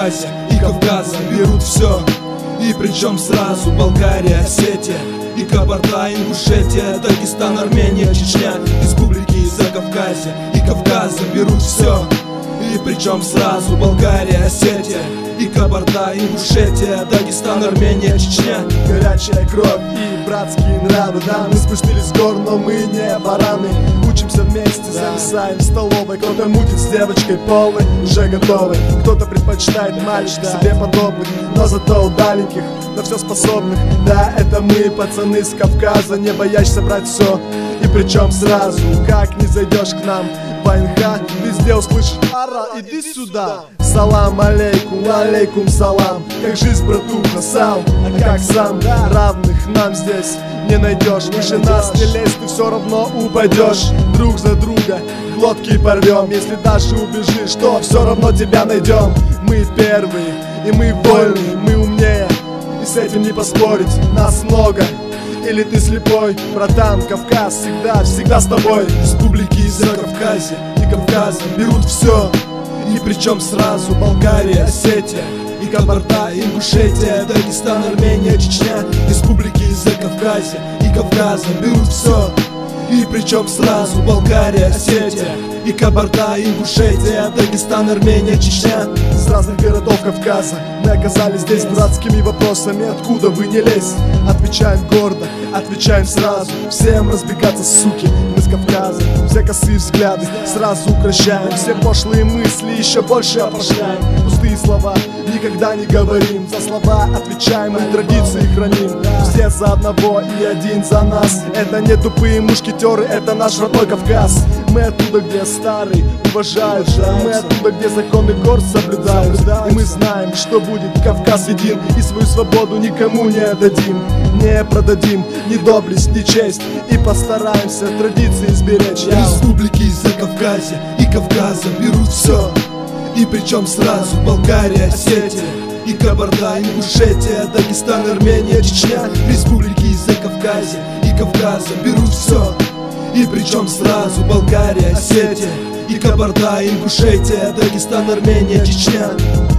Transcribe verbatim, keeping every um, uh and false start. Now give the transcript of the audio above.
Закавказья и Кавказа берут все. И причем сразу Болгария, Осетия и Кабарда-Ингушетия, Дагестан, Армения, Чечня, республики Закавказья и Кавказа берут все. И причем сразу Болгария, Осетия и Кабарда-Ингушетия, Дагестан, Армения, Чечня. Горячая кровь и братские нравы, да, мы спустились с гор, но мы не бараны. Учимся вместе, зависаем в столовой. Кто-то мутит с девочкой полной, уже готовый. Кто-то предпочитает мальчик себе подобных, но зато удаленьких, на все способных. Да, это мы, пацаны с Кавказа, не боящийся брать все. И причем сразу, как не зайдешь к нам в ВНХ, везде услышишь: ара, иди сюда. Салам алейкум, алейкум салам. Как жизнь, братуха, сам, а как сам? Равных нам здесь не найдешь. Выше нас не лезь, ты все равно упадешь. Друг за друга глотки порвем. Если даже убежишь, то все равно тебя найдем. Мы первые, и мы вольные, мы умнее, и с этим не поспорить. Нас много, или ты слепой? Братан, Кавказ всегда, всегда с тобой. Республики из Закавказья и Кавказа берут все. И причем сразу Болгария, Осетия и Кабарда-Ингушетия, Дагестан, Армения, Чечня, республики из Закавказья и Кавказа берут все. И причем сразу Болгария, Осетия и Кабарда-Ингушетия, Дагестан, Армения, Чечня. С разных городов Кавказа мы оказались здесь дурацкими вопросами: откуда вы, не лезь? Отвечаем гордо, отвечаем сразу. Всем разбегаться, суки, мы с Кавказа. Все косые взгляды сразу укращаем. Все пошлые мысли еще больше опошляем. Пустые слова никогда не говорим. За слова отвечаем, мы традиции храним. Все за одного и один за нас. Это не тупые мушкетеры, это наш родной Кавказ. Мы оттуда, где старые уважают, да. Мы оттуда, где законы гор соблюдают. И мы знаем, что будет Кавказ един. И свою свободу никому не отдадим, не продадим ни доблесть, ни честь. И постараемся традиции сберечь. Республики из Закавказья и Кавказа берут все. И причем сразу Болгария, Осетия и Кабарда-Ингушетия, Дагестан, Армения, Чечня, республики из Закавказья и Кавказа берут все. И причем сразу Болгария, Осетия и Кабарда-Ингушетия, Дагестан, Армения, Чечня.